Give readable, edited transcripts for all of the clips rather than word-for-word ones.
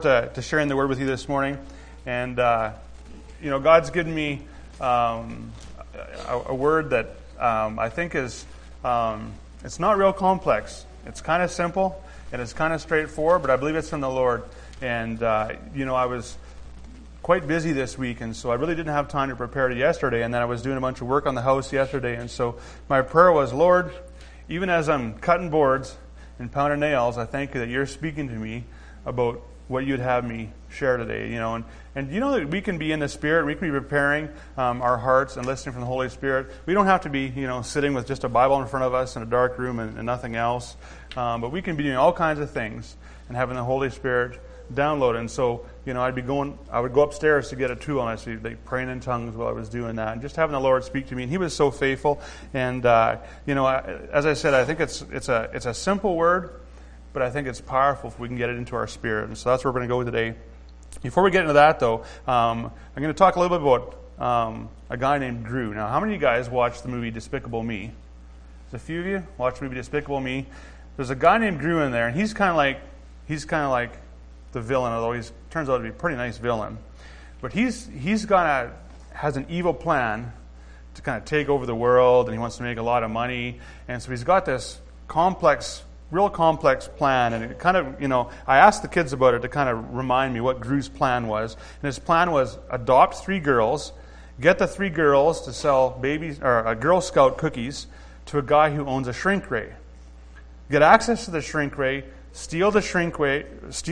To sharing the word with you this morning, and God's given me a word that I think is it's not real complex. It's kind of simple and it's kind of straightforward, but I believe it's from the Lord. And I was quite busy this week, and so I really didn't have time to prepare it yesterday. And then I was doing a bunch of work on the house yesterday, and so my prayer was, Lord, even as I'm cutting boards and pounding nails, I thank you that you're speaking to me about what you'd have me share today, and that we can be in the Spirit, we can be preparing our hearts and listening from the Holy Spirit. We don't have to be, sitting with just a Bible in front of us in a dark room and nothing else, but we can be doing all kinds of things and having the Holy Spirit download. And so, I would go upstairs to get a tool, and I'd be like praying in tongues while I was doing that, and just having the Lord speak to me. And He was so faithful. And as I said, I think it's a simple word, but I think it's powerful if we can get it into our spirit. And so that's where we're going to go today. Before we get into that, though, I'm going to talk a little bit about a guy named Gru. Now, how many of you guys watched the movie Despicable Me? There's a few of you watched the movie Despicable Me. There's a guy named Gru in there, and he's kind of like the villain, although he turns out to be a pretty nice villain. But he's has an evil plan to kind of take over the world, and he wants to make a lot of money. And so he's got this real complex plan, and it kind of, I asked the kids about it to kind of remind me what Gru's plan was. And his plan was adopt 3 girls, get the 3 girls to sell Girl Scout cookies to a guy who owns a shrink ray. Get access to the shrink ray, steal the shrink ray,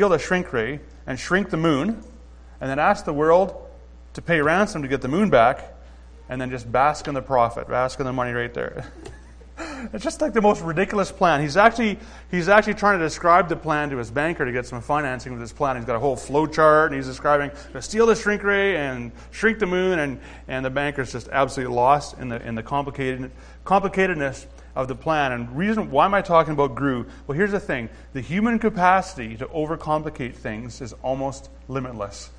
and shrink the moon, and then ask the world to pay ransom to get the moon back, and then just bask in the profit, bask in the money right there. It's just like the most ridiculous plan. He's actually trying to describe the plan to his banker to get some financing with his plan. He's got a whole flow chart, and he's describing steal the shrink ray and shrink the moon, and the banker's just absolutely lost in the complicatedness of the plan. And reason why am I talking about Gru? Well, here's the thing: the human capacity to overcomplicate things is almost limitless,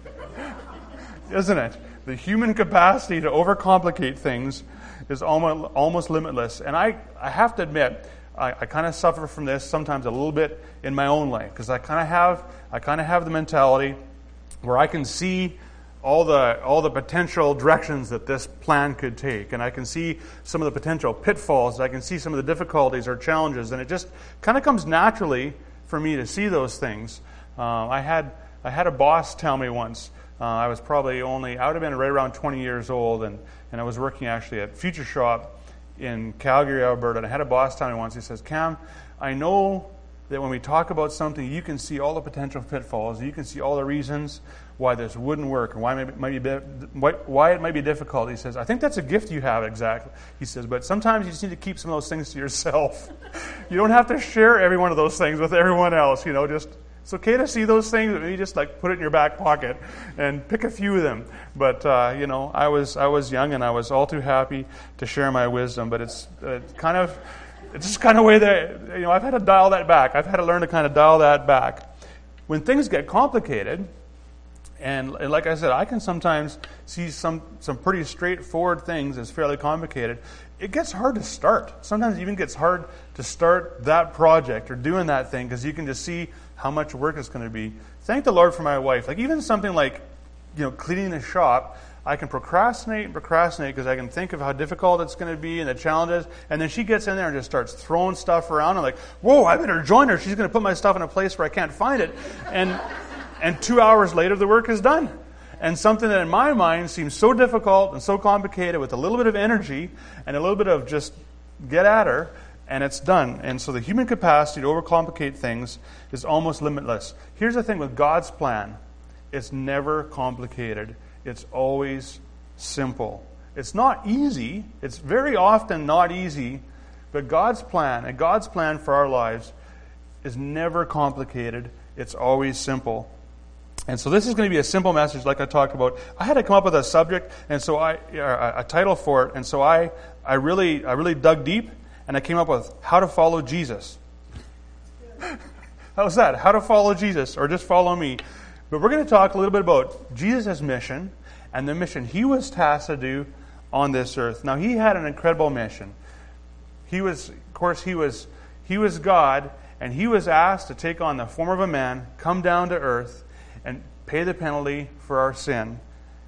isn't it? The human capacity to overcomplicate things is almost limitless. And I have to admit, I kind of suffer from this sometimes a little bit in my own life, because I kind of have the mentality where I can see all the potential directions that this plan could take, and I can see some of the potential pitfalls, I can see some of the difficulties or challenges, and it just kind of comes naturally for me to see those things. I had a boss tell me once. I would have been right around 20 years old, and I was working actually at Future Shop in Calgary, Alberta. And I had a boss tell me once, he says, Cam, I know that when we talk about something, you can see all the potential pitfalls, you can see all the reasons why this wouldn't work, and why it might be difficult. He says, I think that's a gift you have, exactly. He says, but sometimes you just need to keep some of those things to yourself. You don't have to share every one of those things with everyone else, It's okay to see those things, but maybe just put it in your back pocket and pick a few of them. But I was young, and I was all too happy to share my wisdom. But it's just kind of way that I've had to dial that back. I've had to learn to kind of dial that back. When things get complicated, and like I said, I can sometimes see some pretty straightforward things as fairly complicated. It gets hard to start. Sometimes it even gets hard to start that project or doing that thing, because you can just see how much work it's going to be. Thank the Lord for my wife. Even something like, cleaning the shop, I can procrastinate because I can think of how difficult it's going to be and the challenges, and then she gets in there and just starts throwing stuff around. I'm like, whoa, I better join her. She's going to put my stuff in a place where I can't find it. And 2 hours later, the work is done. And something that in my mind seems so difficult and so complicated, with a little bit of energy and a little bit of just get at her, and it's done. And so the human capacity to overcomplicate things is almost limitless. Here's the thing with God's plan. It's never complicated. It's always simple. It's not easy. It's very often not easy. But God's plan, and God's plan for our lives, is never complicated. It's always simple. And so this is going to be a simple message, like I talked about. I had to come up with a subject, and so a title for it. And so I really dug deep, and I came up with how to follow Jesus. How's that? How to follow Jesus, or just follow me. But we're going to talk a little bit about Jesus' mission and the mission He was tasked to do on this earth. Now, He had an incredible mission. He was God, and He was asked to take on the form of a man, come down to earth, and pay the penalty for our sin.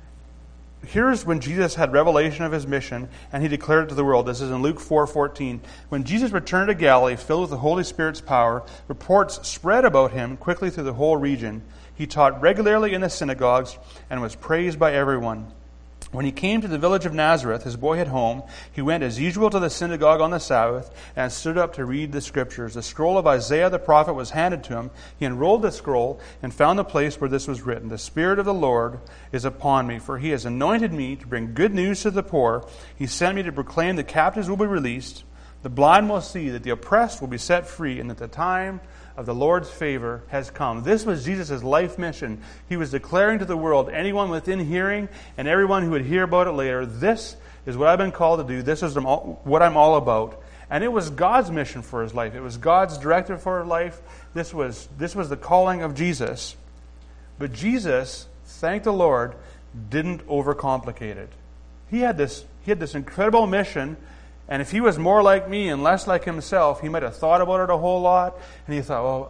Here's when Jesus had revelation of his mission, and he declared it to the world. This is in Luke 4:14. When Jesus returned to Galilee, filled with the Holy Spirit's power, reports spread about him quickly through the whole region. He taught regularly in the synagogues and was praised by everyone. When he came to the village of Nazareth, his boyhood home, he went as usual to the synagogue on the Sabbath and stood up to read the Scriptures. The scroll of Isaiah the prophet was handed to him. He unrolled the scroll and found the place where this was written, "The Spirit of the Lord is upon me, for he has anointed me to bring good news to the poor. He sent me to proclaim the captives will be released, the blind will see, that the oppressed will be set free, and that the time of the Lord's favor has come." This was Jesus' life mission. He was declaring to the world, anyone within hearing and everyone who would hear about it later, this is what I've been called to do. This is what I'm all about. And it was God's mission for his life. It was God's directive for his life. This was the calling of Jesus. But Jesus, thank the Lord, didn't overcomplicate it. He had this incredible mission. And if he was more like me and less like himself, he might have thought about it a whole lot. And he thought, well,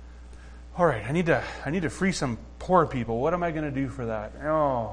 all right, I need to free some poor people. What am I going to do for that? Oh,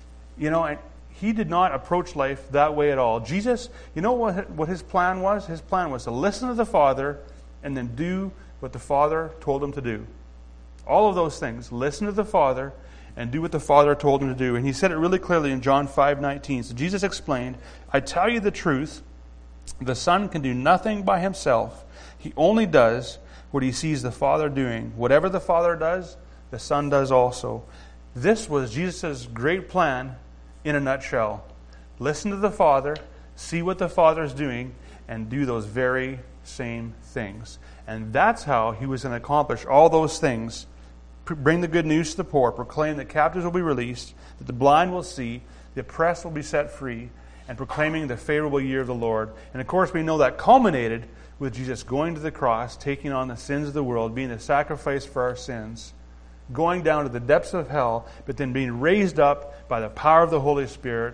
and he did not approach life that way at all. Jesus, you know what his plan was? His plan was to listen to the Father and then do what the Father told him to do. All of those things. Listen to the Father and do what the Father told him to do. And he said it really clearly in John 5:19. So Jesus explained, "I tell you the truth, the Son can do nothing by himself. He only does what he sees the Father doing. Whatever the Father does, the Son does also." This was Jesus' great plan in a nutshell. Listen to the Father, see what the Father is doing, and do those very same things. And that's how he was going to accomplish all those things. Bring the good news to the poor, proclaim that captives will be released, that the blind will see, the oppressed will be set free, and proclaiming the favorable year of the Lord. And of course, we know that culminated with Jesus going to the cross, taking on the sins of the world, being the sacrifice for our sins, going down to the depths of hell, but then being raised up by the power of the Holy Spirit,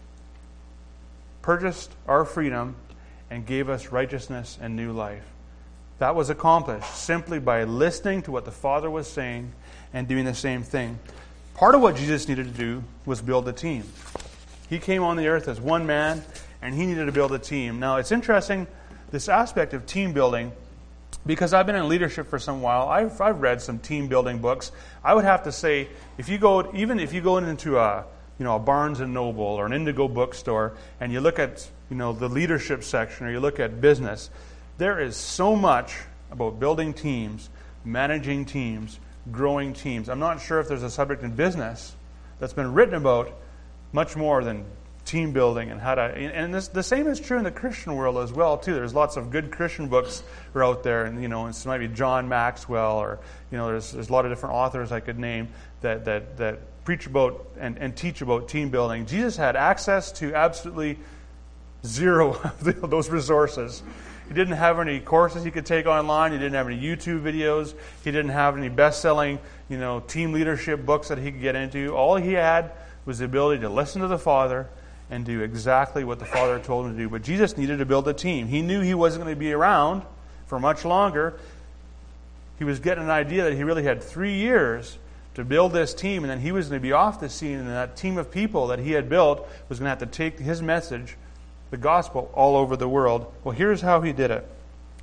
purchased our freedom, and gave us righteousness and new life. That was accomplished simply by listening to what the Father was saying and doing the same thing. Part of what Jesus needed to do was build a team. He came on the earth as one man, and he needed to build a team. Now, it's interesting, this aspect of team building, because I've been in leadership for some while. I've read some team building books. I would have to say, if you go into a Barnes and Noble or an Indigo bookstore, and you look at the leadership section, or you look at business, there is so much about building teams, managing teams, growing teams. I'm not sure if there's a subject in business that's been written about much more than team building and how to. And the same is true in the Christian world as well too. There's lots of good Christian books are out there, and it might be John Maxwell, or there's a lot of different authors I could name that preach about and teach about team building. Jesus had access to absolutely zero of those resources. He didn't have any courses he could take online. He didn't have any YouTube videos. He didn't have any best-selling, team leadership books that he could get into. All he had was the ability to listen to the Father and do exactly what the Father told him to do. But Jesus needed to build a team. He knew he wasn't going to be around for much longer. He was getting an idea that he really had 3 years to build this team, and then he was going to be off the scene, and that team of people that he had built was going to have to take his message, the gospel, all over the world. Well, here's how he did it.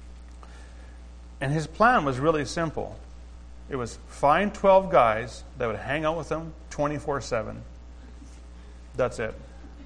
And his plan was really simple. It was find 12 guys that would hang out with him 24/7. That's it.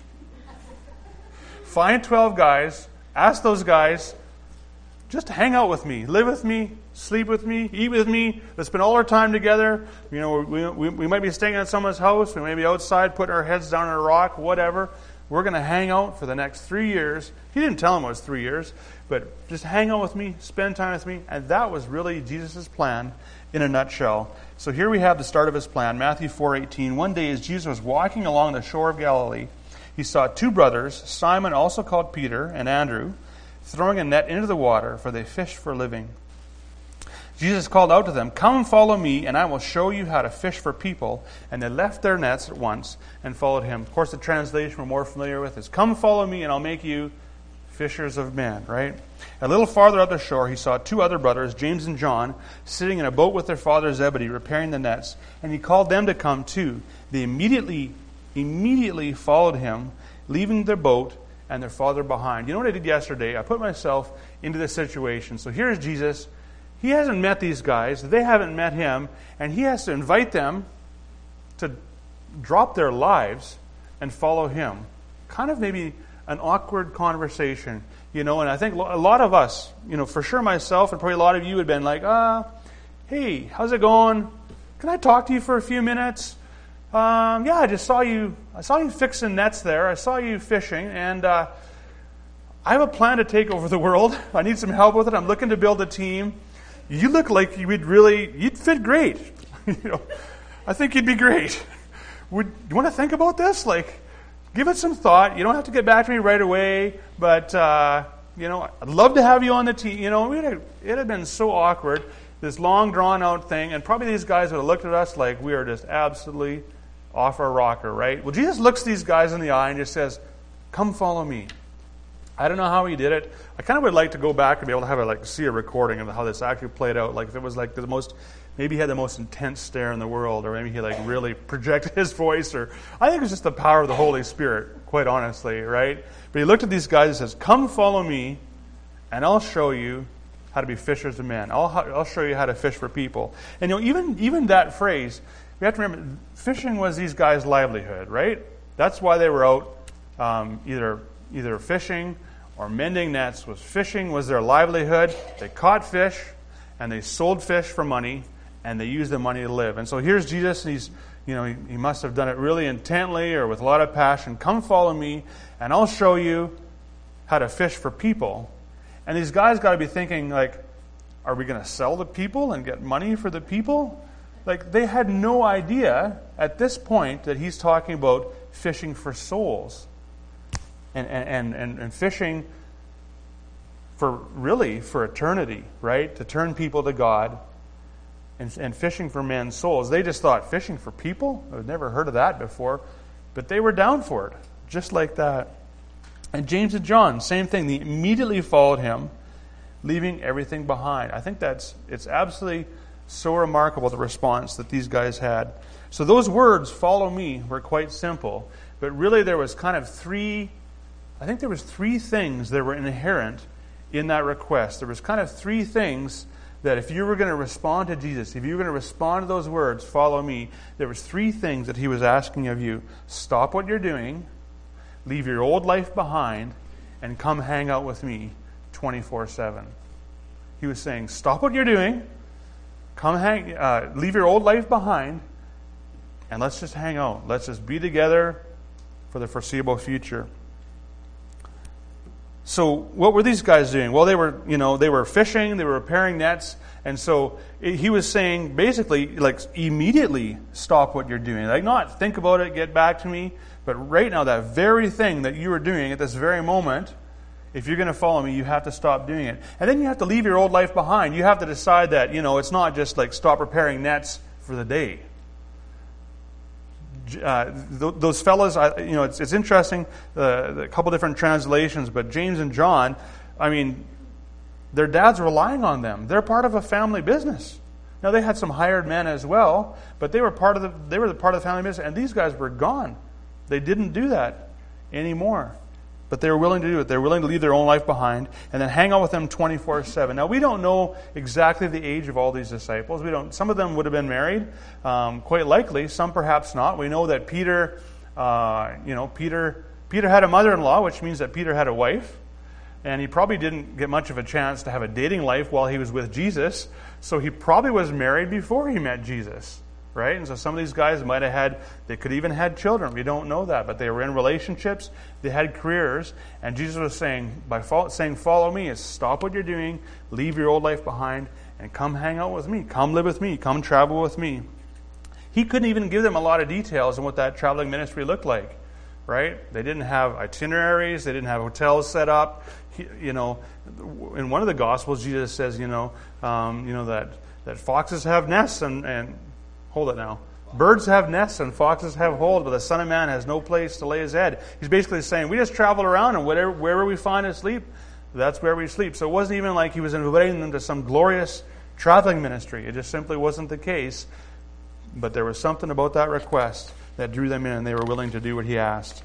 Find 12 guys, ask those guys, just hang out with me, live with me, sleep with me, eat with me, let's spend all our time together. We might be staying at someone's house, we may be outside putting our heads down on a rock, whatever. We're going to hang out for the next 3 years. He didn't tell him it was 3 years, but just hang out with me, spend time with me. And that was really Jesus' plan in a nutshell. So here we have the start of his plan, Matthew 4:18. One day as Jesus was walking along the shore of Galilee, he saw 2 brothers, Simon, also called Peter, and Andrew, throwing a net into the water, for they fished for a living. Jesus called out to them, "Come follow me, and I will show you how to fish for people." And they left their nets at once and followed him. Of course, the translation we're more familiar with is, "Come follow me, and I'll make you fishers of men, right? A little farther up the shore, he saw two other brothers, James and John, sitting in a boat with their father Zebedee, repairing the nets. And he called them to come too. They immediately followed him, leaving their boat and their father behind. You know what I did yesterday? I put myself into this situation. So here's Jesus. He hasn't met these guys. They haven't met him. And he has to invite them to drop their lives and follow him. Kind of maybe an awkward conversation, and I think a lot of us, for sure myself and probably a lot of you would have been like, hey, how's it going? Can I talk to you for a few minutes? I just saw you fixing nets there. I saw you fishing, and I have a plan to take over the world. I need some help with it. I'm looking to build a team. You look like you'd fit great. I think you'd be great. You want to think about this? Give it some thought. You don't have to get back to me right away, but I'd love to have you on the team. It had been so awkward, this long drawn out thing, and probably these guys would have looked at us like we are just absolutely off our rocker, right? Well, Jesus looks these guys in the eye and just says, "Come follow me." I don't know how he did it. I kind of would like to go back and be able to have see a recording of how this actually played out. If it was maybe he had the most intense stare in the world, or maybe he really projected his voice, or I think it was just the power of the Holy Spirit, quite honestly, right? But he looked at these guys and says, "Come follow me, and I'll show you how to be fishers of men. I'll show you how to fish for people." And even that phrase, we have to remember, fishing was these guys' livelihood, right? That's why they were out either fishing or mending nets. Fishing was their livelihood. They caught fish, and they sold fish for money, and they used the money to live. And so here's Jesus, and he must have done it really intently or with a lot of passion. "Come follow me, and I'll show you how to fish for people." And these guys got to be thinking, are we going to sell the people and get money for the people? They had no idea at this point that he's talking about fishing for souls. And fishing for eternity, right? To turn people to God, and fishing for men's souls. They just thought, fishing for people? I've never heard of that before. But they were down for it, just like that. And James and John, same thing. They immediately followed him, leaving everything behind. I think it's absolutely so remarkable, the response that these guys had. So those words, "follow me," were quite simple. But really there was kind of three things that were inherent in that request. There was kind of three things that if you were going to respond to Jesus, if you were going to respond to those words, "follow me," there was three things that he was asking of you. Stop what you're doing, leave your old life behind, and come hang out with me 24/7. He was saying, stop what you're doing, leave your old life behind, and let's just hang out. Let's just be together for the foreseeable future. So what were these guys doing? Well, they were fishing, they were repairing nets, and so he was saying basically, immediately stop what you're doing. Not think about it, get back to me, but right now, that very thing that you are doing at this very moment, if you're going to follow me, you have to stop doing it. And then you have to leave your old life behind. You have to decide that, it's not just stop repairing nets for the day. Those fellas, it's interesting, a couple different translations, but James and John, their dad's relying on them. They're part of a family business. Now, they had some hired men as well, but they were part of the family business, and these guys were gone. They didn't do that anymore. But they were willing to do it. They were willing to leave their own life behind and then hang out with them 24/7. Now, we don't know exactly the age of all these disciples. Some of them would have been married, quite likely. Some perhaps not. We know that Peter had a mother-in-law, which means that Peter had a wife. And he probably didn't get much of a chance to have a dating life while he was with Jesus. So he probably was married before he met Jesus. Right? And so some of these guys they could even had children. We don't know that. But they were in relationships. They had careers. And Jesus was saying, saying, follow me, is stop what you're doing, leave your old life behind, and come hang out with me. Come live with me. Come travel with me. He couldn't even give them a lot of details on what that traveling ministry looked like. Right? They didn't have itineraries. They didn't have hotels set up. In one of the Gospels, Jesus says, that foxes have nests and hold it now. Birds have nests and foxes have holes, but the Son of Man has no place to lay his head. He's basically saying, we just travel around, and wherever we find to sleep, that's where we sleep. So it wasn't even like he was inviting them to some glorious traveling ministry. It just simply wasn't the case. But there was something about that request that drew them in, and they were willing to do what he asked.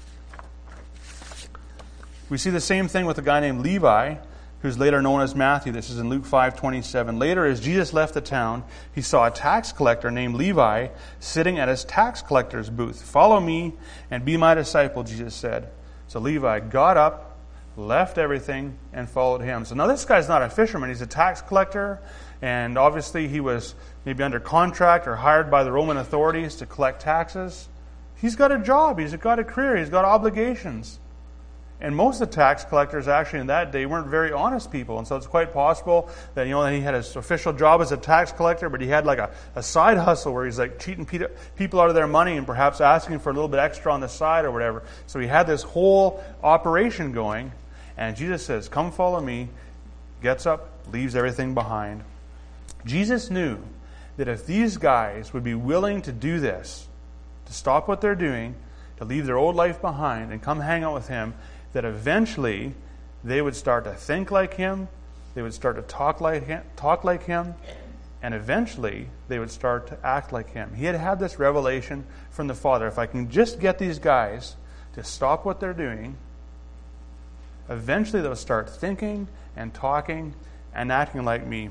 We see the same thing with a guy named Levi, who's later known as Matthew. This is in Luke 5:27. Later, as Jesus left the town, he saw a tax collector named Levi sitting at his tax collector's booth. "Follow me and be my disciple," Jesus said. So Levi got up, left everything, and followed him. So now this guy's not a fisherman. He's a tax collector, and obviously he was maybe under contract or hired by the Roman authorities to collect taxes. He's got a job. He's got a career. He's got obligations. And most of the tax collectors actually in that day weren't very honest people. And so it's quite possible that, that he had his official job as a tax collector, but he had like a side hustle where he's like cheating people out of their money and perhaps asking for a little bit extra on the side or whatever. So he had this whole operation going. And Jesus says, "Come follow me," gets up, leaves everything behind. Jesus knew that if these guys would be willing to do this, to stop what they're doing, to leave their old life behind and come hang out with him, that eventually they would start to think like him, they would start to talk like him, and eventually they would start to act like him. He had this revelation from the Father. If I can just get these guys to stop what they're doing, eventually they'll start thinking and talking and acting like me.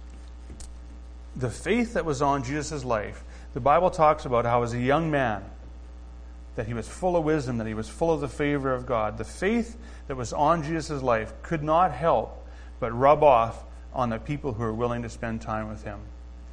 The faith that was on Jesus' life, the Bible talks about how as a young man, that he was full of wisdom, that he was full of the favor of God. The faith that was on Jesus' life could not help but rub off on the people who are willing to spend time with him.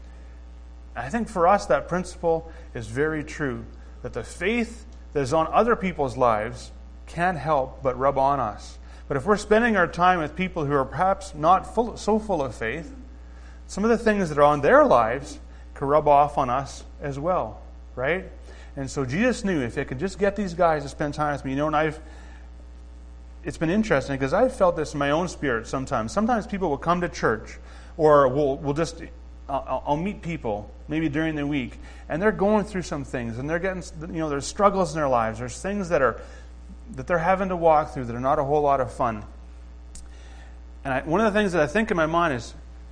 I think for us that principle is very true, that the faith that is on other people's lives can't help but rub on us. But if we're spending our time with people who are perhaps not so full of faith, some of the things that are on their lives could rub off on us as well, right? And so Jesus knew if I could just get these guys to spend time with me, and it's been interesting because I've felt this in my own spirit sometimes. Sometimes people will come to church, or I'll meet people maybe during the week, and they're going through some things, and they're getting, there's struggles in their lives. There's things that they're having to walk through that are not a whole lot of fun. And one of the things that I think in my mind is,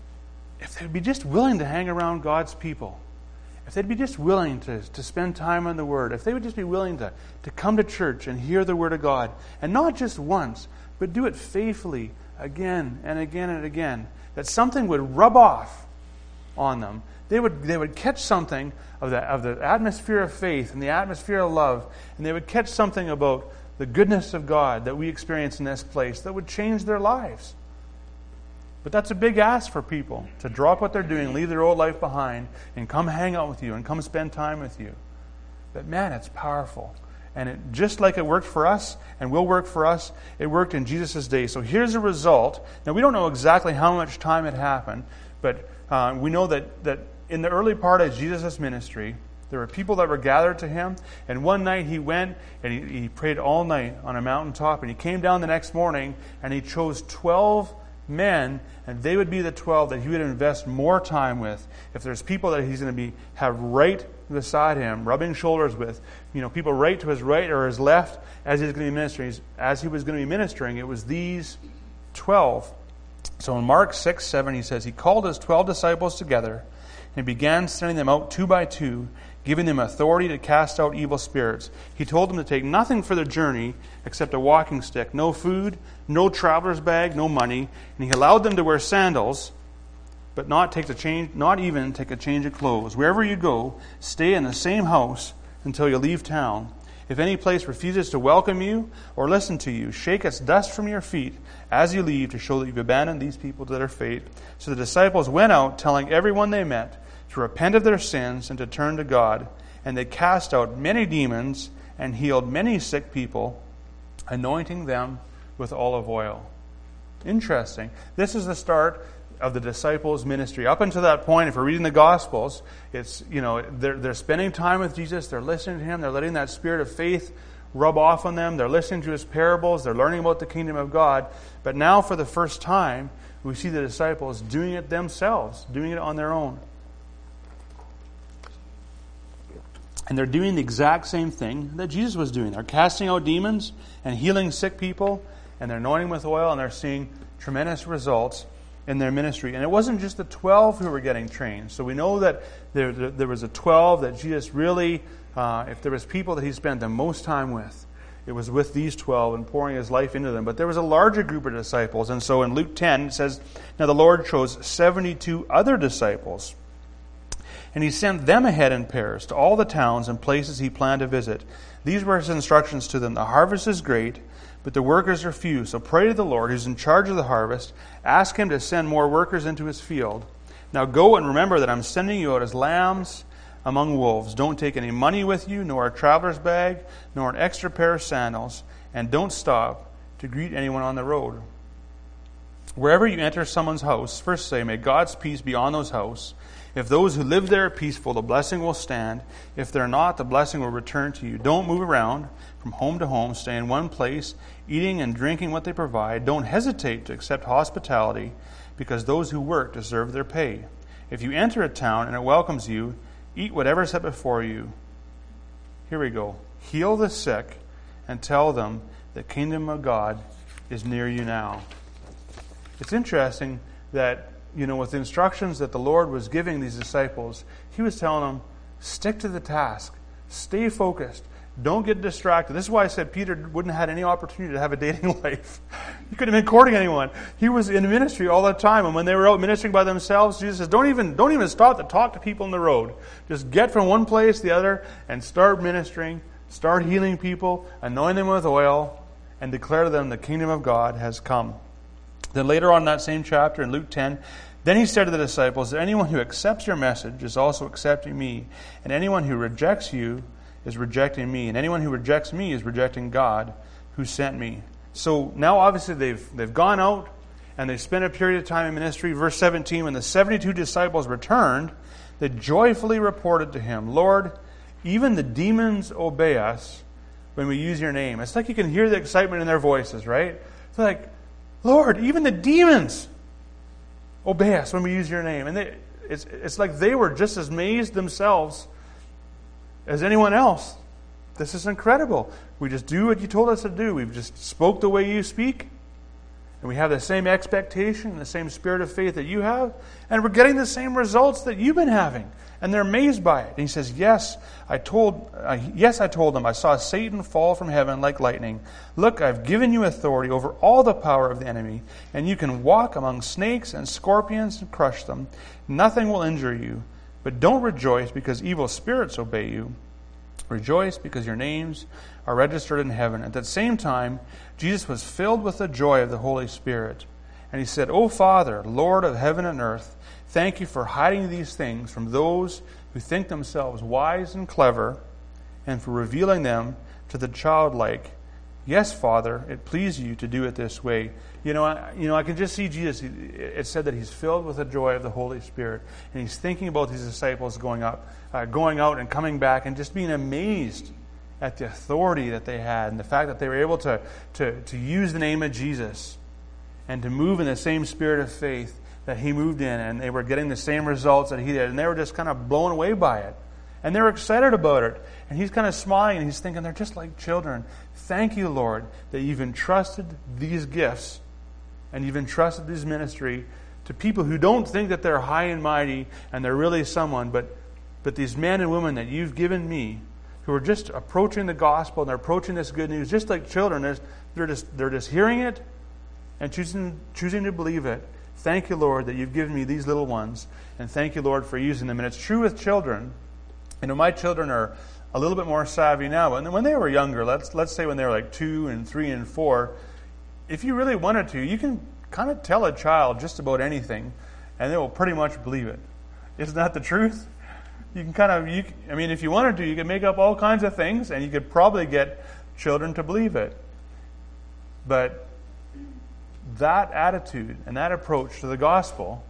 if they'd be just willing to hang around God's people, if they'd be just willing to spend time on the Word, if they would just be willing to come to church and hear the Word of God, and not just once, but do it faithfully again and again and again, that something would rub off on them. They would catch something of the atmosphere of faith and the atmosphere of love, and they would catch something about the goodness of God that we experience in this place that would change their lives. But that's a big ask for people, to drop what they're doing, leave their old life behind, and come hang out with you and come spend time with you. But man, it's powerful. And just like it worked for us and will work for us, it worked in Jesus' day. So here's a result. Now, we don't know exactly how much time it happened, but we know that in the early part of Jesus' ministry, there were people that were gathered to him, and one night he went and he prayed all night on a mountaintop, and he came down the next morning and he chose 12 men, and they would be the 12 that he would invest more time with. If there's people that he's going to have right beside him, rubbing shoulders with, people right to his right or his left as he was going to be ministering, it was these 12. So in Mark 6:7, he says, he called his 12 disciples together and began sending them out 2 by 2, giving them authority to cast out evil spirits. He told them to take nothing for their journey except a walking stick, no food, no traveler's bag, no money, and he allowed them to wear sandals, but not even take a change of clothes. Wherever you go, stay in the same house until you leave town. If any place refuses to welcome you or listen to you, shake its dust from your feet as you leave to show that you've abandoned these people to their fate. So the disciples went out, telling everyone they met to repent of their sins and to turn to God. And they cast out many demons and healed many sick people, anointing them with olive oil. Interesting. This is the start of the disciples' ministry. Up until that point, if we're reading the Gospels, it's they're spending time with Jesus, they're listening to him, they're letting that spirit of faith rub off on them, they're listening to his parables, they're learning about the kingdom of God. But now, for the first time, we see the disciples doing it themselves, doing it on their own. And they're doing the exact same thing that Jesus was doing. They're casting out demons and healing sick people, and they're anointing with oil, and they're seeing tremendous results in their ministry. And it wasn't just the 12 who were getting trained. So we know that there was a 12 that Jesus really, if there was people that he spent the most time with, it was with these 12 and pouring his life into them. But there was a larger group of disciples. And so in Luke 10, it says, "Now the Lord chose 72 other disciples, and he sent them ahead in pairs to all the towns and places he planned to visit. These were his instructions to them: the harvest is great, but the workers are few. So pray to the Lord, who's in charge of the harvest. Ask him to send more workers into his field. Now go and remember that I'm sending you out as lambs among wolves. Don't take any money with you, nor a traveler's bag, nor an extra pair of sandals, and don't stop to greet anyone on the road. Wherever you enter someone's house, first say, 'May God's peace be on those house.' If those who live there are peaceful, the blessing will stand. If they're not, the blessing will return to you. Don't move around from home to home. Stay in one place, eating and drinking what they provide. Don't hesitate to accept hospitality, because those who work deserve their pay. If you enter a town and it welcomes you, eat whatever is set before you." Here we go. "Heal the sick and tell them the kingdom of God is near you now." It's interesting that, with the instructions that the Lord was giving these disciples, he was telling them, stick to the task. Stay focused. Don't get distracted. This is why I said Peter wouldn't have had any opportunity to have a dating life. He couldn't have been courting anyone. He was in ministry all the time. And when they were out ministering by themselves, Jesus says, don't even stop to talk to people on the road. Just get from one place to the other and start ministering. Start healing people, anoint them with oil, and declare to them the kingdom of God has come. Then later on in that same chapter, in Luke 10, "Then he said to the disciples, anyone who accepts your message is also accepting me, and anyone who rejects you is rejecting me, and anyone who rejects me is rejecting God who sent me." So now obviously they've gone out and they've spent a period of time in ministry. Verse 17, when the 72 disciples returned, they joyfully reported to him, "Lord, even the demons obey us when we use your name." It's like you can hear the excitement in their voices, right? It's like, "Lord, even the demons obey us when we use your name." And it's like they were just as amazed themselves as anyone else. This is incredible. We just do what you told us to do. We've just spoke the way you speak. And we have the same expectation and the same spirit of faith that you have. And we're getting the same results that you've been having. And they're amazed by it. And he says, Yes, I told them, I saw Satan fall from heaven like lightning. Look, I've given you authority over all the power of the enemy, and you can walk among snakes and scorpions and crush them. Nothing will injure you. But don't rejoice because evil spirits obey you. Rejoice because your names are registered in heaven." At that same time, Jesus was filled with the joy of the Holy Spirit. And he said, "O Father, Lord of heaven and earth, thank you for hiding these things from those who think themselves wise and clever, and for revealing them to the childlike. Yes, Father, it pleased you to do it this way." I can just see Jesus. It said that he's filled with the joy of the Holy Spirit, and he's thinking about these disciples going out and coming back, and just being amazed at the authority that they had, and the fact that they were able to use the name of Jesus and to move in the same spirit of faith that he moved in, and they were getting the same results that he did, and they were just kind of blown away by it. And they were excited about it. And he's kind of smiling, and he's thinking, they're just like children. Thank you, Lord, that you've entrusted these gifts and you've entrusted this ministry to people who don't think that they're high and mighty and they're really someone, but these men and women that you've given me who are just approaching the gospel and they're approaching this good news just like children. They're just hearing it and choosing to believe it. Thank you, Lord, that you've given me these little ones, and thank you, Lord, for using them. And it's true with children. My children are a little bit more savvy now, but when they were younger, let's say when they were like 2 and 3 and 4, if you really wanted to, you can kind of tell a child just about anything, and they will pretty much believe it. Isn't that the truth? You can if you wanted to, you could make up all kinds of things, and you could probably get children to believe it. But that attitude and that approach to the gospel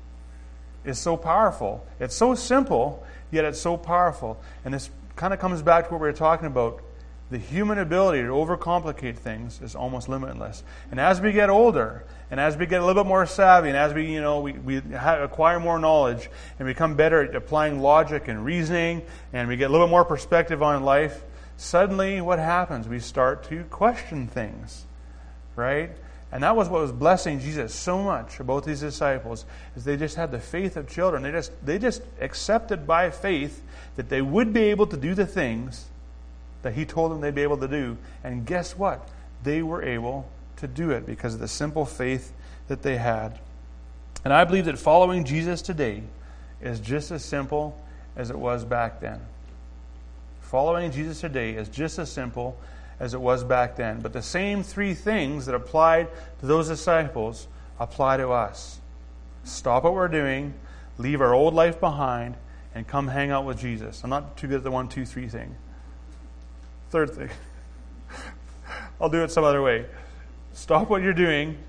is so powerful. It's so simple, yet it's so powerful. And this kind of comes back to what we were talking about The human ability to overcomplicate things is almost limitless. And as we get older, and as we get a little bit more savvy, and as we acquire more knowledge, and become better at applying logic and reasoning, and we get a little bit more perspective on life, suddenly what happens? We start to question things, right? And that was what was blessing Jesus so much about these disciples, is they just had the faith of children. They just accepted by faith that they would be able to do the things that He told them they'd be able to do. And guess what? They were able to do it because of the simple faith that they had. And I believe that following Jesus today is just as simple as it was back then. Following Jesus today is just as simple as it was back then. But the same three things that applied to those disciples apply to us. Stop what we're doing, leave our old life behind, and come hang out with Jesus. I'm not too good at the 1, 2, 3 thing. Third thing. I'll do it some other way. Stop what you're doing.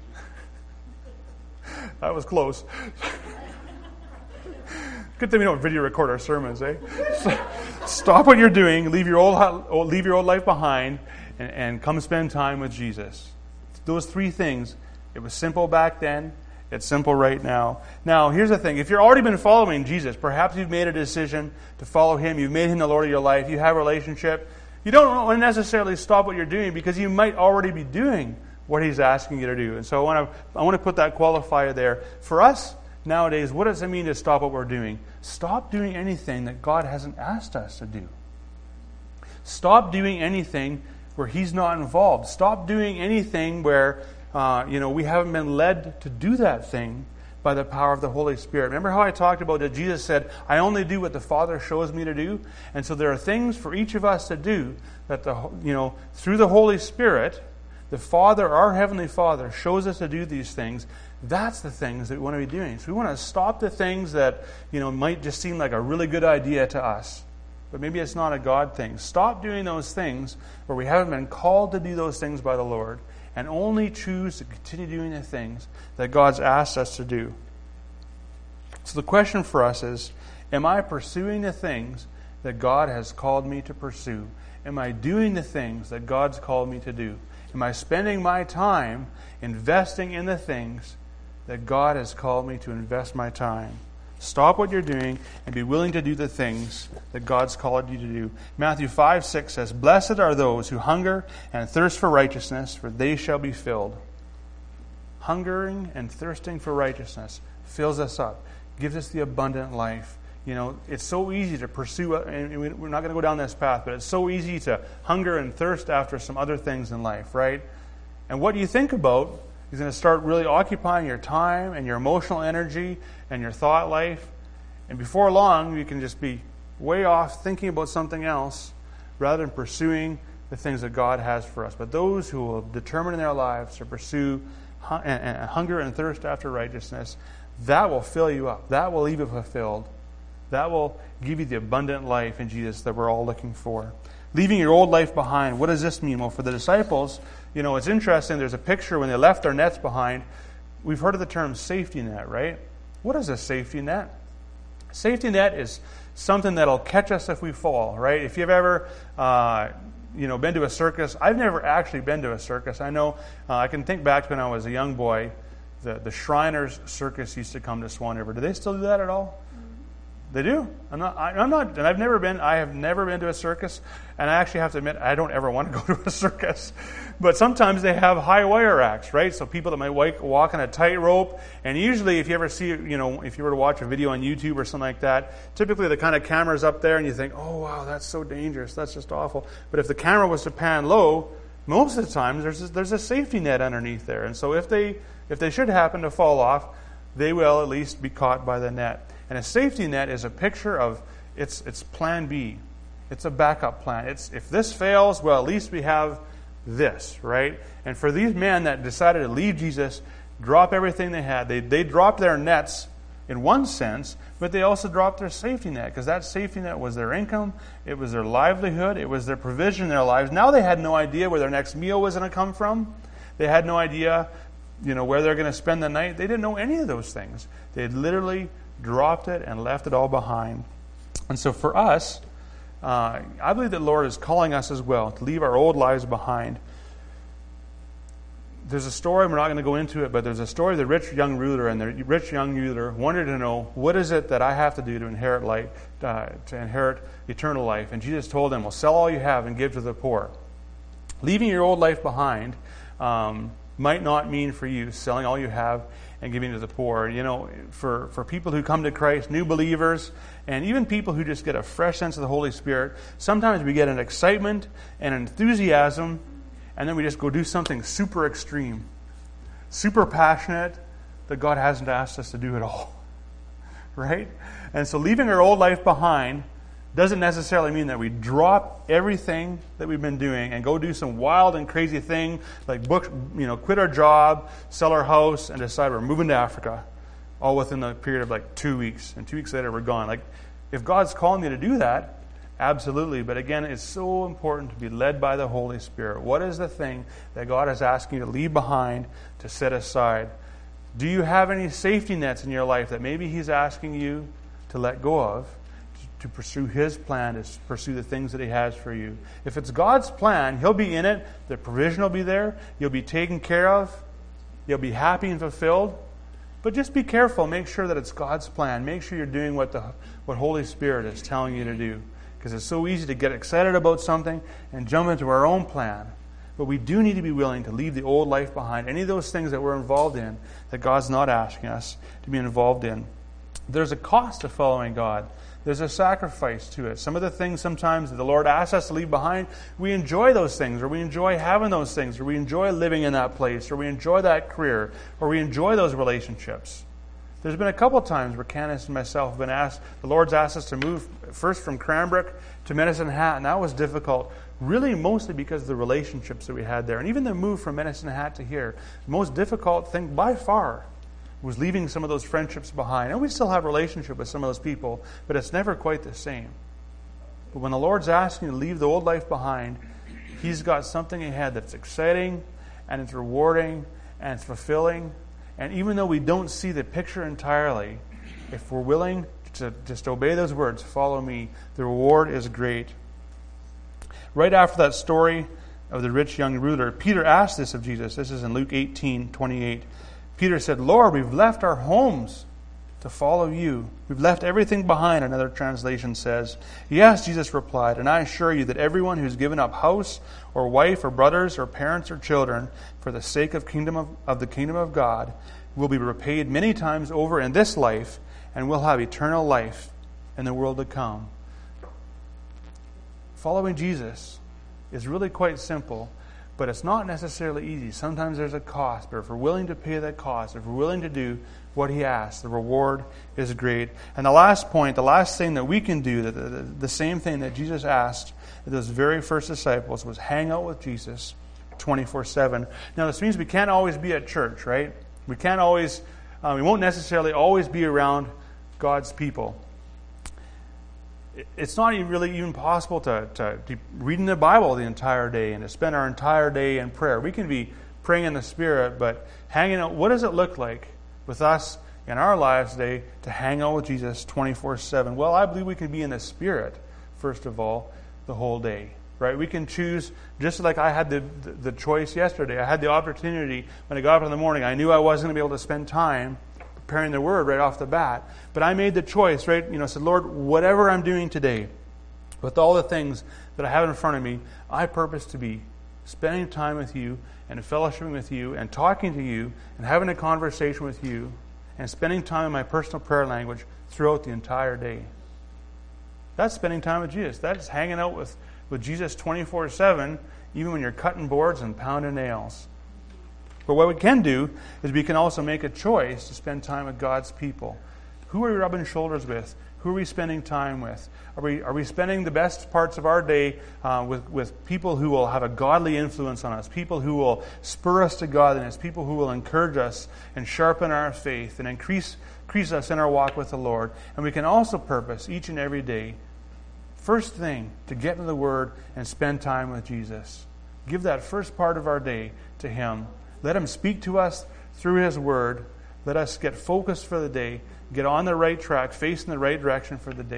That was close. Good thing we don't video record our sermons, eh? Stop what you're doing, leave your old life behind, and come spend time with Jesus. Those three things. It was simple back then. It's simple right now. Now, here's the thing. If you've already been following Jesus, perhaps you've made a decision to follow Him. You've made Him the Lord of your life. You have a relationship. You don't want to necessarily stop what you're doing because you might already be doing what He's asking you to do. And so I want to put that qualifier there. For us nowadays, what does it mean to stop what we're doing? Stop doing anything that God hasn't asked us to do. Stop doing anything where He's not involved. Stop doing anything where we haven't been led to do that thing by the power of the Holy Spirit. Remember how I talked about that Jesus said, I only do what the Father shows me to do? And so there are things for each of us to do that through the Holy Spirit, the Father, our Heavenly Father, shows us to do these things. That's the things that we want to be doing. So we want to stop the things that might just seem like a really good idea to us. But maybe it's not a God thing. Stop doing those things where we haven't been called to do those things by the Lord, and only choose to continue doing the things that God's asked us to do. So the question for us is, am I pursuing the things that God has called me to pursue? Am I doing the things that God's called me to do? Am I spending my time investing in the things that God has called me to invest my time? Stop what you're doing and be willing to do the things that God's called you to do. Matthew 5:6 says, Blessed are those who hunger and thirst for righteousness, for they shall be filled. Hungering and thirsting for righteousness fills us up, gives us the abundant life. It's so easy to pursue, and we're not going to go down this path, but it's so easy to hunger and thirst after some other things in life, right? And what you think about is going to start really occupying your time and your emotional energy and your thought life. And before long, you can just be way off thinking about something else rather than pursuing the things that God has for us. But those who will determine in their lives to pursue hunger and thirst after righteousness, that will fill you up. That will leave you fulfilled. That will give you the abundant life in Jesus that we're all looking for. Leaving your old life behind. What does this mean? Well, for the disciples, it's interesting. There's a picture when they left their nets behind. We've heard of the term safety net, right? What is a safety net? Safety net is something that'll catch us if we fall, right? If you've ever, been to a circus. I've never actually been to a circus. I know, I can think back to when I was a young boy. The Shriners Circus used to come to Swan River. Do they still do that at all? They do. I'm not, and I have never been to a circus, and I actually have to admit, I don't ever want to go to a circus. But sometimes they have high wire racks, right? So people that might walk on a tightrope, and usually if you ever see, if you were to watch a video on YouTube or something like that, typically the kind of camera's up there, and you think, oh wow, that's so dangerous, that's just awful. But if the camera was to pan low, most of the time there's a safety net underneath there, and so if they should happen to fall off, they will at least be caught by the net. And a safety net is a picture of it's plan B. It's a backup plan. If this fails, well, at least we have this, right? And for these men that decided to leave Jesus, drop everything they had, they dropped their nets in one sense, but they also dropped their safety net, because that safety net was their income, it was their livelihood, it was their provision in their lives. Now they had no idea where their next meal was going to come from. They had no idea, where they're going to spend the night. They didn't know any of those things. They had literally dropped it and left it all behind. And so for us, I believe that the Lord is calling us as well to leave our old lives behind. There's a story, we're not going to go into it, but there's a story of the rich young ruler, and the rich young ruler wanted to know, what is it that I have to do to inherit life, to inherit eternal life? And Jesus told him, well, sell all you have and give to the poor. Leaving your old life behind might not mean for you selling all you have and giving to the poor. You know, for people who come to Christ, new believers, and even people who just get a fresh sense of the Holy Spirit, sometimes we get an excitement and enthusiasm, and then we just go do something super extreme, super passionate, that God hasn't asked us to do at all. Right? And so leaving our old life behind doesn't necessarily mean that we drop everything that we've been doing and go do some wild and crazy thing, like quit our job, sell our house, and decide we're moving to Africa, all within the period of like 2 weeks. And 2 weeks later, we're gone. Like, if God's calling you to do that, absolutely. But again, it's so important to be led by the Holy Spirit. What is the thing that God is asking you to leave behind, to set aside? Do you have any safety nets in your life that maybe He's asking you to let go of, to pursue His plan, to pursue the things that He has for you? If it's God's plan, He'll be in it. The provision will be there. You'll be taken care of. You'll be happy and fulfilled. But just be careful. Make sure that it's God's plan. Make sure you're doing what Holy Spirit is telling you to do. Because it's so easy to get excited about something and jump into our own plan. But we do need to be willing to leave the old life behind. Any of those things that we're involved in that God's not asking us to be involved in. There's a cost to following God. There's a sacrifice to it. Some of the things sometimes that the Lord asks us to leave behind, we enjoy those things, or we enjoy having those things, or we enjoy living in that place, or we enjoy that career, or we enjoy those relationships. There's been a couple of times where Candace and myself have been asked, the Lord's asked us to move first from Cranbrook to Medicine Hat, and that was difficult, really mostly because of the relationships that we had there. And even the move from Medicine Hat to here, the most difficult thing by far was leaving some of those friendships behind. And we still have a relationship with some of those people, but it's never quite the same. But when the Lord's asking you to leave the old life behind, He's got something ahead that's exciting, and it's rewarding, and it's fulfilling. And even though we don't see the picture entirely, if we're willing to just obey those words, follow me, the reward is great. Right after that story of the rich young ruler, Peter asked this of Jesus. This is in Luke 18:28. Peter said, Lord, we've left our homes to follow you. We've left everything behind, another translation says. Yes, Jesus replied, and I assure you that everyone who's given up house or wife or brothers or parents or children for the sake of the kingdom of God will be repaid many times over in this life and will have eternal life in the world to come. Following Jesus is really quite simple, but it's not necessarily easy. Sometimes there's a cost, but if we're willing to pay that cost, if we're willing to do what He asks, the reward is great. And the last point, the last thing that we can do, the same thing that Jesus asked those very first disciples, was hang out with Jesus 24/7. Now this means we can't always be at church, right? We can't always, we won't necessarily always be around God's people. It's not really even possible to be reading the Bible the entire day and to spend our entire day in prayer. We can be praying in the Spirit, but hanging out, what does it look like with us in our lives today to hang out with Jesus 24/7? Well, I believe we can be in the Spirit, first of all, the whole day. Right? We can choose, just like I had the choice yesterday. I had the opportunity when I got up in the morning. I knew I wasn't going to be able to spend time preparing the Word right off the bat. But I made the choice, right? Said, Lord, whatever I'm doing today, with all the things that I have in front of me, I purpose to be spending time with you and fellowshipping with you and talking to you and having a conversation with you and spending time in my personal prayer language throughout the entire day. That's spending time with Jesus. That's hanging out with Jesus 24/7, even when you're cutting boards and pounding nails. But what we can do is we can also make a choice to spend time with God's people. Who are we rubbing shoulders with? Who are we spending time with? Are we spending the best parts of our day with people who will have a godly influence on us, people who will spur us to godliness, people who will encourage us and sharpen our faith and increase us in our walk with the Lord? And we can also purpose each and every day, first thing, to get into the Word and spend time with Jesus. Give that first part of our day to Him. Let Him speak to us through His Word. Let us get focused for the day, get on the right track, facing the right direction for the day,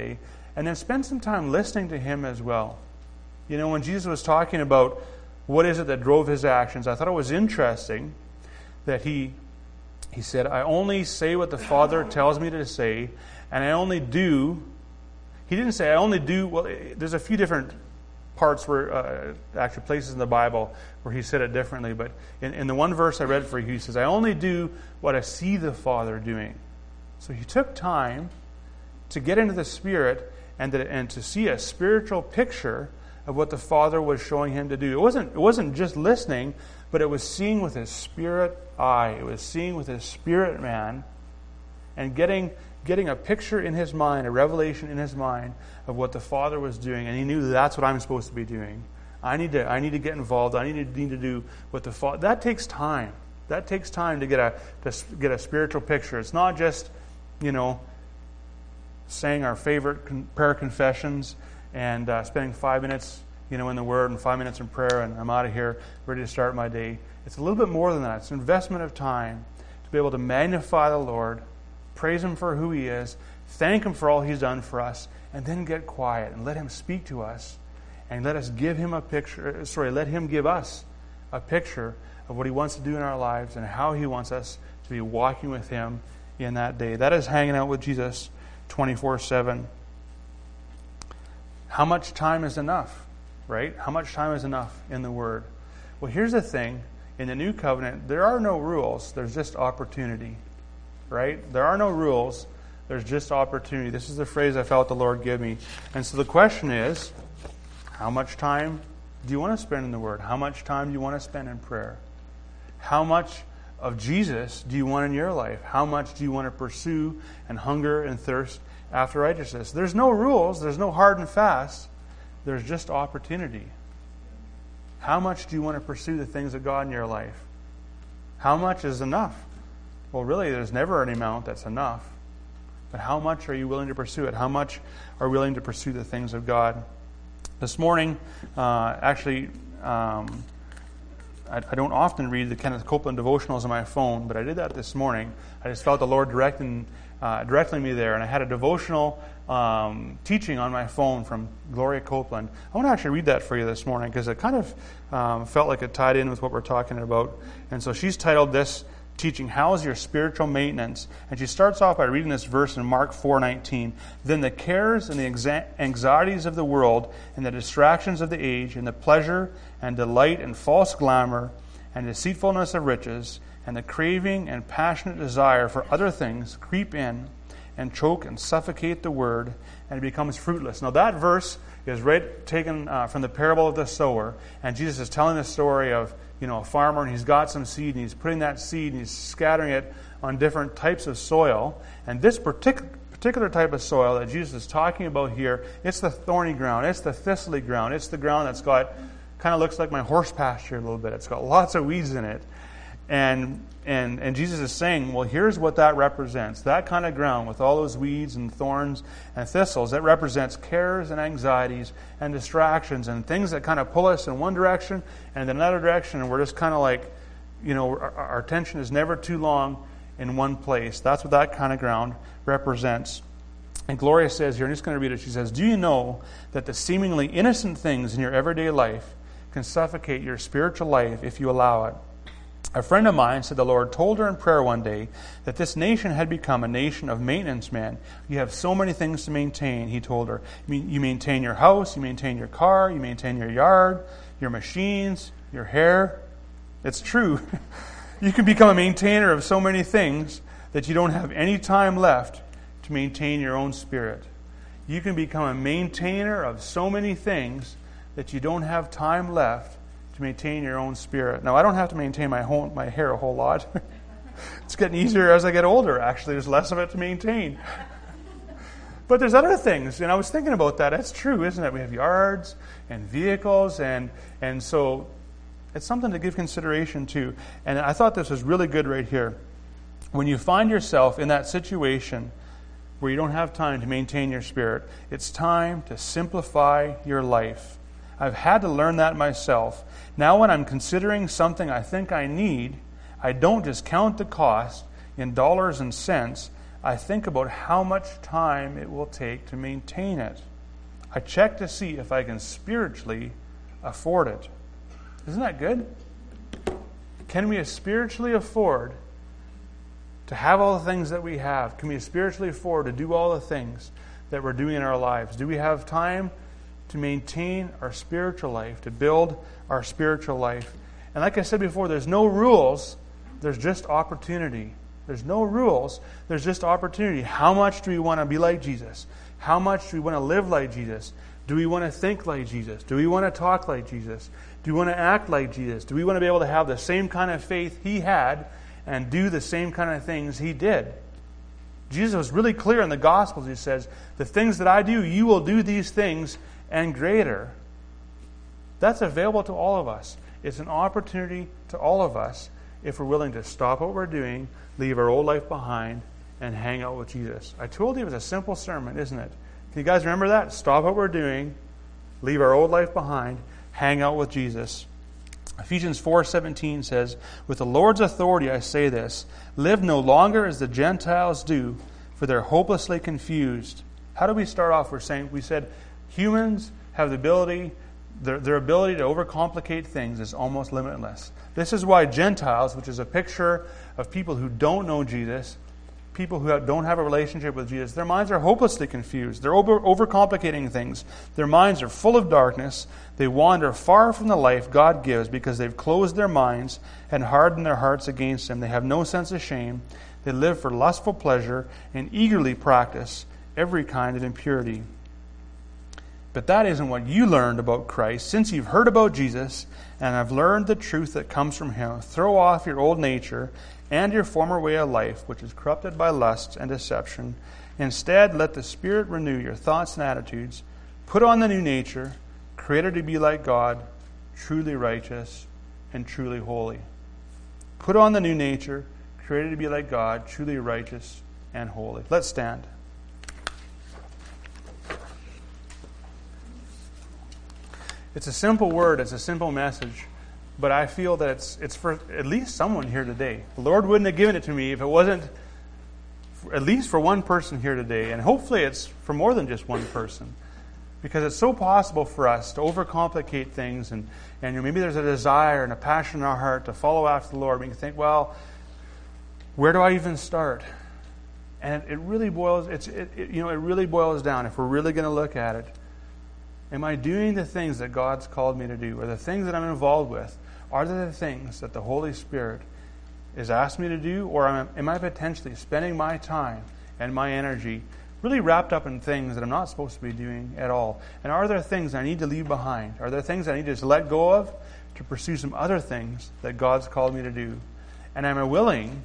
And then spend some time listening to Him as well. You know, when Jesus was talking about what is it that drove His actions, I thought it was interesting that He said, I only say what the Father tells me to say, and I only do. He didn't say, I only do. Well, there's a few different parts where, actually places in the Bible where He said it differently. But in the one verse I read for you, He says, I only do what I see the Father doing. So He took time to get into the Spirit and to see a spiritual picture of what the Father was showing Him to do. It wasn't just listening, but it was seeing with His spirit eye. It was seeing with His spirit man, and getting a picture in his mind, a revelation in his mind of what the Father was doing. And He knew that's what I'm supposed to be doing. I need to get involved. I need to do what the Father. That takes time. That takes time to get a spiritual picture. It's not just, saying our favorite prayer confessions and spending 5 minutes, in the Word and 5 minutes in prayer, and I'm out of here, ready to start my day. It's a little bit more than that. It's an investment of time to be able to magnify the Lord, praise Him for who He is, thank Him for all He's done for us, and then get quiet and let Him speak to us, and let Him give us a picture of what He wants to do in our lives and how He wants us to be walking with Him in that day. That is hanging out with Jesus 24/7. How much time is enough, right? How much time is enough in the Word? Well, here's the thing. In the New Covenant, there are no rules. There's just opportunity, right? There are no rules. There's just opportunity. This is the phrase I felt the Lord give me. And so the question is, how much time do you want to spend in the Word? How much time do you want to spend in prayer? How much of Jesus do you want in your life? How much do you want to pursue and hunger and thirst after righteousness? There's no rules. There's no hard and fast. There's just opportunity. How much do you want to pursue the things of God in your life? How much is enough? Well, really, there's never an amount that's enough. But how much are you willing to pursue it? How much are you willing to pursue the things of God? This morning, I don't often read the Kenneth Copeland devotionals on my phone, but I did that this morning. I just felt the Lord directing me there, and I had a devotional teaching on my phone from Gloria Copeland. I want to actually read that for you this morning because it kind of felt like it tied in with what we're talking about. And so she's titled this teaching, How is Your Spiritual Maintenance? And she starts off by reading this verse in Mark 4:19. Then the cares and the anxieties of the world and the distractions of the age and the pleasure and delight and false glamour and deceitfulness of riches and the craving and passionate desire for other things creep in and choke and suffocate the word, and it becomes fruitless. Now that verse is taken from the parable of the sower, and Jesus is telling the story of a farmer, and he's got some seed, and he's putting that seed, and he's scattering it on different types of soil. And this particular type of soil that Jesus is talking about here, it's the thorny ground, it's the thistly ground, it's the ground that's got, kind of looks like my horse pasture a little bit. It's got lots of weeds in it. And Jesus is saying, well, here's what that represents. That kind of ground with all those weeds and thorns and thistles, that represents cares and anxieties and distractions and things that kind of pull us in one direction and in another direction, and we're just kind of like, our attention is never too long in one place. That's what that kind of ground represents. And Gloria says here, I'm just going to read it, she says, do you know that the seemingly innocent things in your everyday life can suffocate your spiritual life if you allow it? A friend of mine said the Lord told her in prayer one day that this nation had become a nation of maintenance men. You have so many things to maintain, he told her. You maintain your house, you maintain your car, you maintain your yard, your machines, your hair. It's true. You can become a maintainer of so many things that you don't have any time left to maintain your own spirit. You can become a maintainer of so many things that you don't have time left to maintain your own spirit. Now, I don't have to maintain my hair a whole lot. It's getting easier as I get older, actually. There's less of it to maintain. But there's other things, and I was thinking about that. That's true, isn't it? We have yards and vehicles, and so it's something to give consideration to. And I thought this was really good right here. When you find yourself in that situation where you don't have time to maintain your spirit, it's time to simplify your life. I've had to learn that myself. Now when I'm considering something I think I need, I don't just count the cost in dollars and cents. I think about how much time it will take to maintain it. I check to see if I can spiritually afford it. Isn't that good? Can we spiritually afford to have all the things that we have? Can we spiritually afford to do all the things that we're doing in our lives? Do we have time to maintain our spiritual life, to build our spiritual life? And like I said before, there's no rules, there's just opportunity. There's no rules, there's just opportunity. How much do we want to be like Jesus? How much do we want to live like Jesus? Do we want to think like Jesus? Do we want to talk like Jesus? Do we want to act like Jesus? Do we want to be able to have the same kind of faith He had and do the same kind of things He did? Jesus was really clear in the Gospels. He says, the things that I do, you will do these things and greater. That's available to all of us. It's an opportunity to all of us if we're willing to stop what we're doing, leave our old life behind, and hang out with Jesus. I told you it was a simple sermon, isn't it? Can you guys remember that? Stop what we're doing, leave our old life behind, hang out with Jesus. Ephesians 4:17 says, with the Lord's authority I say this, live no longer as the Gentiles do, for they're hopelessly confused. How do we start off? We said humans have the ability, their ability to overcomplicate things is almost limitless. This is why Gentiles, which is a picture of people who don't know Jesus, people who don't have a relationship with Jesus, their minds are hopelessly confused. They're overcomplicating things. Their minds are full of darkness. They wander far from the life God gives because they've closed their minds and hardened their hearts against Him. They have no sense of shame. They live for lustful pleasure and eagerly practice every kind of impurity. But that isn't what you learned about Christ. Since you've heard about Jesus and have learned the truth that comes from Him, throw off your old nature and your former way of life, which is corrupted by lust and deception. Instead, let the Spirit renew your thoughts and attitudes. Put on the new nature, created to be like God, truly righteous and truly holy. Put on the new nature, created to be like God, truly righteous and holy. Let's stand. It's a simple word, it's a simple message, but I feel that it's for at least someone here today. The Lord wouldn't have given it to me if it wasn't at least for one person here today, and hopefully it's for more than just one person, because it's so possible for us to overcomplicate things, and maybe there's a desire and a passion in our heart to follow after the Lord. We can think, well, where do I even start? And it really boils down, if we're really going to look at it. Am I doing the things that God's called me to do? Or the things that I'm involved with? Are they the things that the Holy Spirit has asked me to do? Or am I potentially spending my time and my energy really wrapped up in things that I'm not supposed to be doing at all? And are there things I need to leave behind? Are there things I need to just let go of to pursue some other things that God's called me to do? And am I willing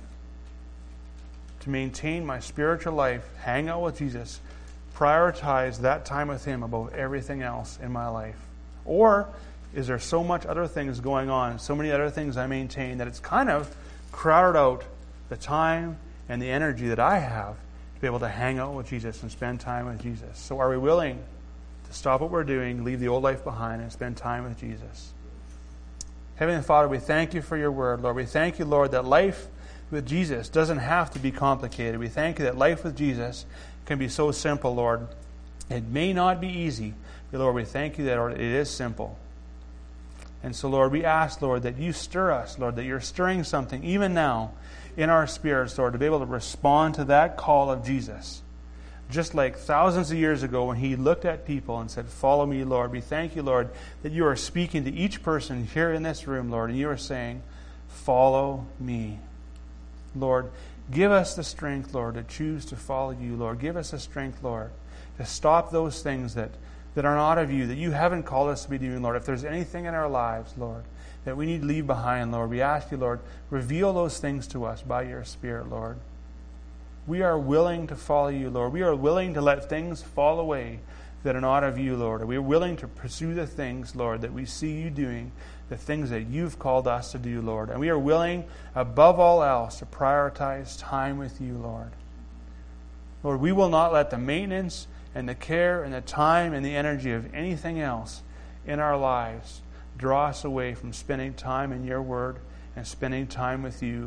to maintain my spiritual life, hang out with Jesus, prioritize that time with Him above everything else in my life? Or is there so much other things going on, so many other things I maintain, that it's kind of crowded out the time and the energy that I have to be able to hang out with Jesus and spend time with Jesus? So are we willing to stop what we're doing, leave the old life behind, and spend time with Jesus? Heavenly Father, we thank You for Your word, Lord. We thank You, Lord, that life with Jesus doesn't have to be complicated. We thank You that life with Jesus can be so simple, Lord. It may not be easy, but Lord, we thank You that, Lord, it is simple. And so, Lord, we ask, Lord, that You stir us, Lord, that You're stirring something even now in our spirits, Lord, to be able to respond to that call of Jesus. Just like thousands of years ago when He looked at people and said, follow Me, Lord. We thank You, Lord, that You are speaking to each person here in this room, Lord, and You are saying, follow Me. Lord, give us the strength, Lord, to choose to follow You, Lord. Give us the strength, Lord, to stop those things that are not of You, that You haven't called us to be doing, Lord. If there's anything in our lives, Lord, that we need to leave behind, Lord, we ask You, Lord, reveal those things to us by Your Spirit, Lord. We are willing to follow You, Lord. We are willing to let things fall away that are not of You, Lord. We are willing to pursue the things, Lord, that we see You doing, the things that You've called us to do, Lord. And we are willing, above all else, to prioritize time with You, Lord. Lord, we will not let the maintenance and the care and the time and the energy of anything else in our lives draw us away from spending time in Your word and spending time with You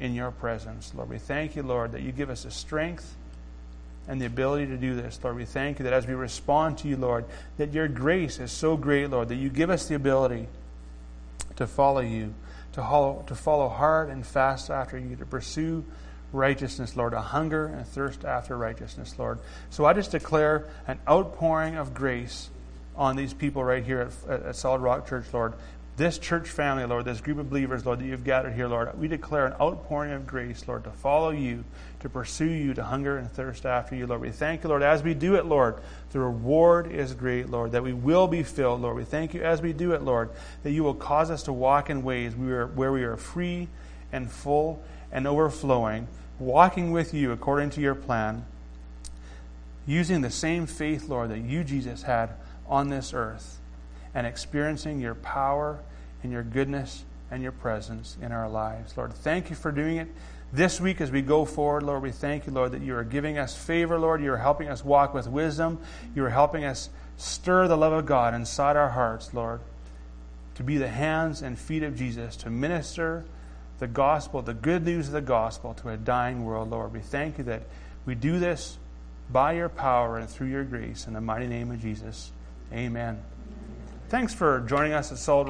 in your presence. Lord, we thank you, Lord, that you give us the strength and the ability to do this. Lord, we thank you that as we respond to you, Lord, that your grace is so great, Lord, that you give us the ability to follow you, to follow hard and fast after you, to pursue righteousness, Lord, a hunger and thirst after righteousness, Lord. So I just declare an outpouring of grace on these people right here at Solid Rock Church, Lord. This church family, Lord, this group of believers, Lord, that you've gathered here, Lord, we declare an outpouring of grace, Lord, to follow you, to pursue you, to hunger and thirst after you, Lord. We thank you, Lord, as we do it, Lord, the reward is great, Lord, that we will be filled, Lord. We thank you as we do it, Lord, that you will cause us to walk in ways where we are free and full and overflowing, walking with you according to your plan, using the same faith, Lord, that you, Jesus, had on this earth, and experiencing your power and your goodness and your presence in our lives. Lord, thank you for doing it this week as we go forward. Lord, we thank you, Lord, that you are giving us favor, Lord. You are helping us walk with wisdom. You are helping us stir the love of God inside our hearts, Lord, to be the hands and feet of Jesus, to minister the gospel, the good news of the gospel to a dying world, Lord. We thank you that we do this by your power and through your grace. In the mighty name of Jesus, amen. Thanks for joining us at Solid